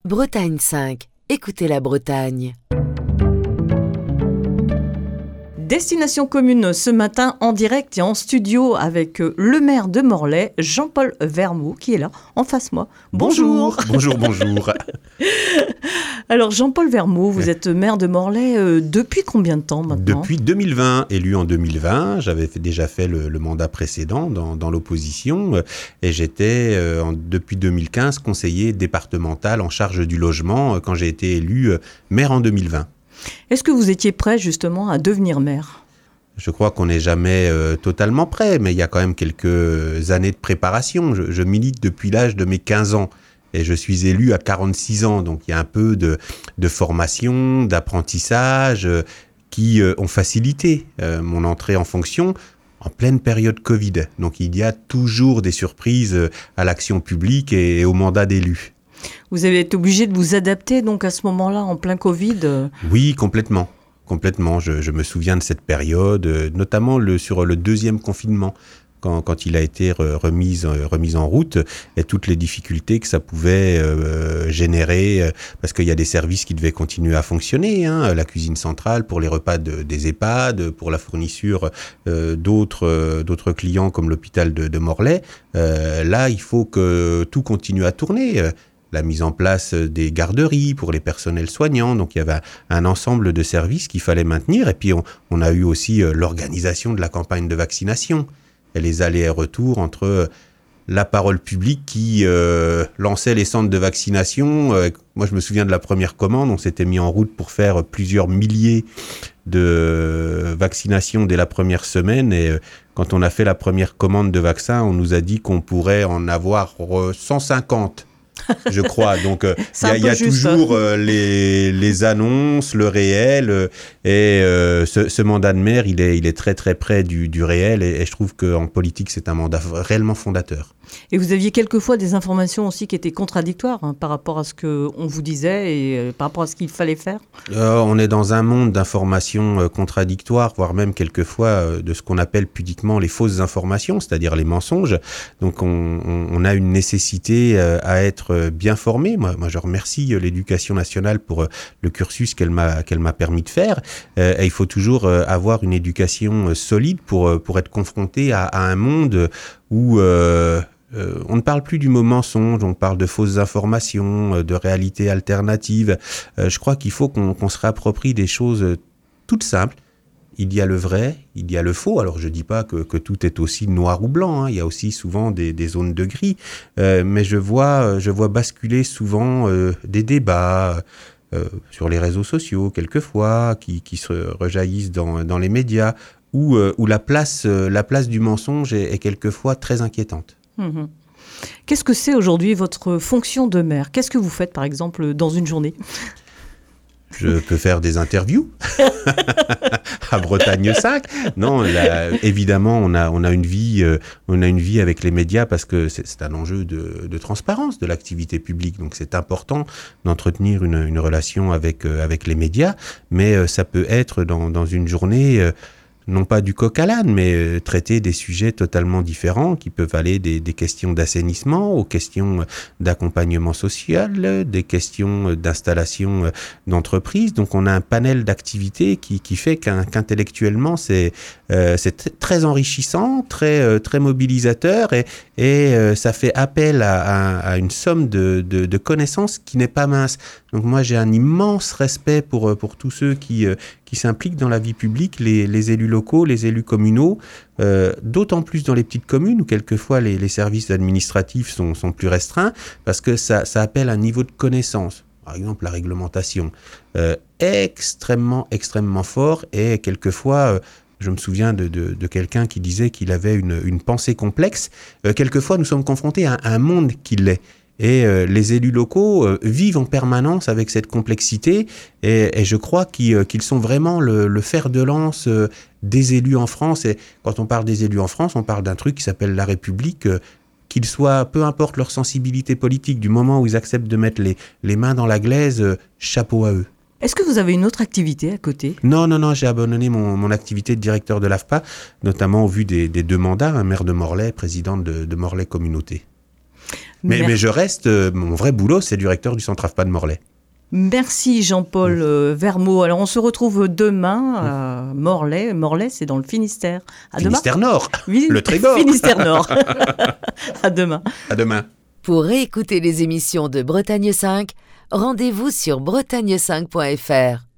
Bretagne 5. Écoutez la Bretagne. Destination commune ce matin en direct et en studio avec le maire de Morlaix, Jean-Paul Vermoux, qui est là en face de moi. Bonjour. Bonjour. Alors Jean-Paul Vermoux, vous êtes maire de Morlaix depuis combien de temps maintenant ? Depuis 2020, élu en 2020. J'avais déjà fait le mandat précédent dans l'opposition et j'étais depuis 2015 conseiller départemental en charge du logement quand j'ai été élu maire en 2020. Est-ce que vous étiez prêt justement à devenir maire ? Je crois qu'on n'est jamais totalement prêt, mais il y a quand même quelques années de préparation. Je milite depuis l'âge de mes 15 ans et je suis élu à 46 ans. Donc il y a un peu de formation, d'apprentissage qui ont facilité mon entrée en fonction en pleine période Covid. Donc il y a toujours des surprises à l'action publique et au mandat d'élu. Vous avez été obligé de vous adapter donc à ce moment-là, en plein Covid ? Oui, complètement. Je me souviens de cette période, notamment sur le deuxième confinement, quand il a été remis en route, et toutes les difficultés que ça pouvait générer, parce qu'il y a des services qui devaient continuer à fonctionner, la cuisine centrale pour les repas des EHPAD, pour la fourniture d'autres clients comme l'hôpital de Morlaix. Là, il faut que tout continue à tourner. La mise en place des garderies pour les personnels soignants. Donc, il y avait un ensemble de services qu'il fallait maintenir. Et puis, on a eu aussi l'organisation de la campagne de vaccination et les allers et retours entre la parole publique qui lançait les centres de vaccination. Moi, je me souviens de la première commande. On s'était mis en route pour faire plusieurs milliers de vaccinations dès la première semaine. Et quand on a fait la première commande de vaccins, on nous a dit qu'on pourrait en avoir 150. Je crois. Donc, il y a toujours les annonces, le réel. Et ce mandat de maire, il est très, très près du réel. Et je trouve qu'en politique, c'est un mandat réellement fondateur. Et vous aviez quelquefois des informations aussi qui étaient contradictoires par rapport à ce qu'on vous disait et par rapport à ce qu'il fallait faire ? On est dans un monde d'informations contradictoires, voire même quelquefois de ce qu'on appelle pudiquement les fausses informations, c'est-à-dire les mensonges. Donc on a une nécessité à être bien formé. Moi, je remercie l'Éducation nationale pour le cursus qu'elle m'a permis de faire. Et il faut toujours avoir une éducation solide pour être confronté à un monde où on ne parle plus du mot mensonge, on parle de fausses informations, de réalités alternatives. Je crois qu'il faut qu'on se réapproprie des choses toutes simples. Il y a le vrai, il y a le faux. Alors je ne dis pas que tout est aussi noir ou blanc, il y a aussi souvent des zones de gris. Mais je vois basculer souvent des débats sur les réseaux sociaux, quelquefois, qui se rejaillissent dans les médias, où la place du mensonge est quelquefois très inquiétante. Qu'est-ce que c'est aujourd'hui votre fonction de maire ? Qu'est-ce que vous faites par exemple dans une journée ? Je peux faire des interviews à Bretagne 5. Non, là, évidemment, on a une vie avec les médias parce que c'est un enjeu de transparence de l'activité publique. Donc, c'est important d'entretenir une relation avec les médias, mais ça peut être dans une journée. Non pas du coq à l'âne, mais traiter des sujets totalement différents qui peuvent aller des questions d'assainissement aux questions d'accompagnement social, des questions d'installation d'entreprises. Donc on a un panel d'activités qui fait qu'intellectuellement c'est très enrichissant, très mobilisateur et ça fait appel à une somme de connaissances qui n'est pas mince. Donc moi j'ai un immense respect pour tous ceux qui s'impliquent dans la vie publique, les élus locaux, les élus communaux, d'autant plus dans les petites communes où quelquefois les services administratifs sont plus restreints parce que ça appelle un niveau de connaissance. Par exemple, la réglementation, extrêmement fort et quelquefois... Je me souviens de quelqu'un qui disait qu'il avait une pensée complexe. Quelquefois, nous sommes confrontés à un monde qui l'est. Et les élus locaux vivent en permanence avec cette complexité et je crois qu'ils sont vraiment le fer de lance des élus en France. Et quand on parle des élus en France, on parle d'un truc qui s'appelle la République, qu'ils soient, peu importe leur sensibilité politique, du moment où ils acceptent de mettre les mains dans la glaise, chapeau à eux. Est-ce que vous avez une autre activité à côté ? Non, j'ai abandonné mon activité de directeur de l'AFPA, notamment au vu des 2 mandats, maire de Morlaix, président de Morlaix Communauté. Mais je reste, mon vrai boulot, c'est directeur du centre AFPA de Morlaix. Merci Jean-Paul Vermeau. Alors on se retrouve demain à Morlaix. Morlaix, c'est dans le Finistère. À Finistère demain. Nord, le Trégor. Finistère Nord. À demain. À demain. Pour réécouter les émissions de Bretagne 5, rendez-vous sur bretagne5.fr.